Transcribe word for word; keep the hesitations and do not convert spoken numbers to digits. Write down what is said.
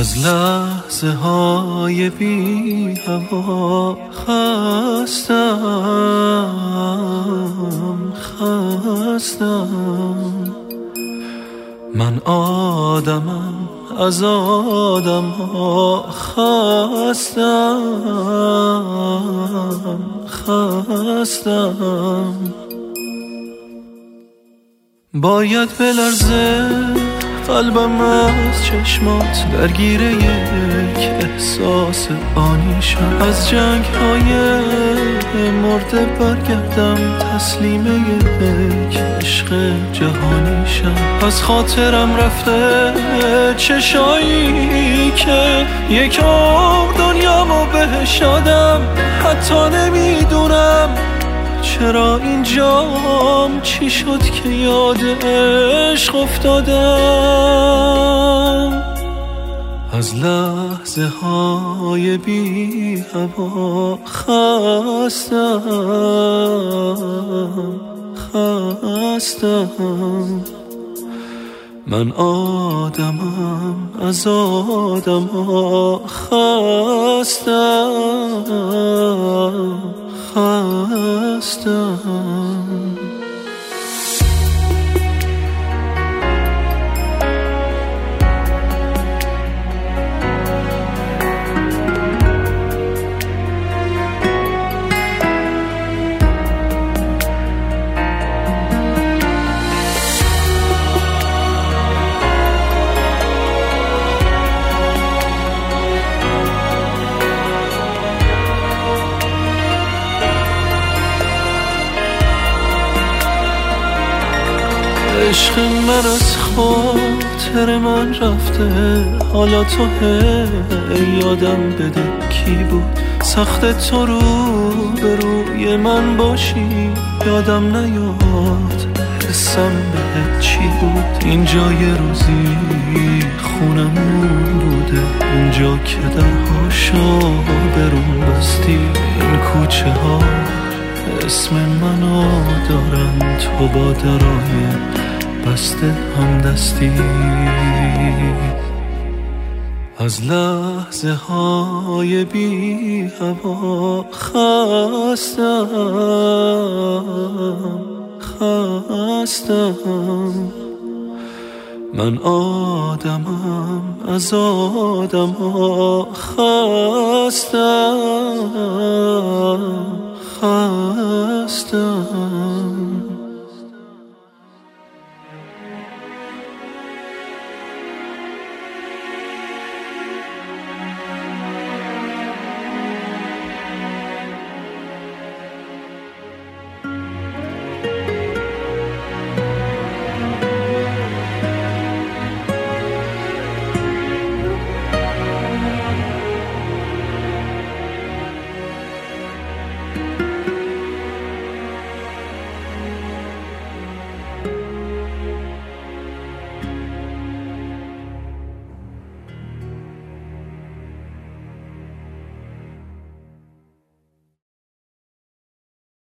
از لحظه های بی هوا خستم خستم من آدمم از آدم ها خستم خستم باید بلرزه قلبم از چشمات درگیر یک احساس آنی شم از جنگ های مرده برگردم تسلیم یک عشق جهانی شم از خاطرم رفته چشایی که یک عمر دنیامو بهش دادم حتی نمیدونم چرا اینجام چی شد که یاد عشق افتادم از لحظه های بی هوا خستم خستم من آدمم از آدم ها خستم خستم عشق من از خاطر من رفته حالا تو هی یادم بده کی بود سخت تو رو به روی من باشی یادم نیاد حسم بهت چی بود اینجا یه روزی خونمون بوده اونجا که درهاشو برون بستی این کوچه ها اسم منو دارن تو با درای بسته هم دستی از لحظه های بی هوا خستم خستم من آدمم از آدم ها خستم خستم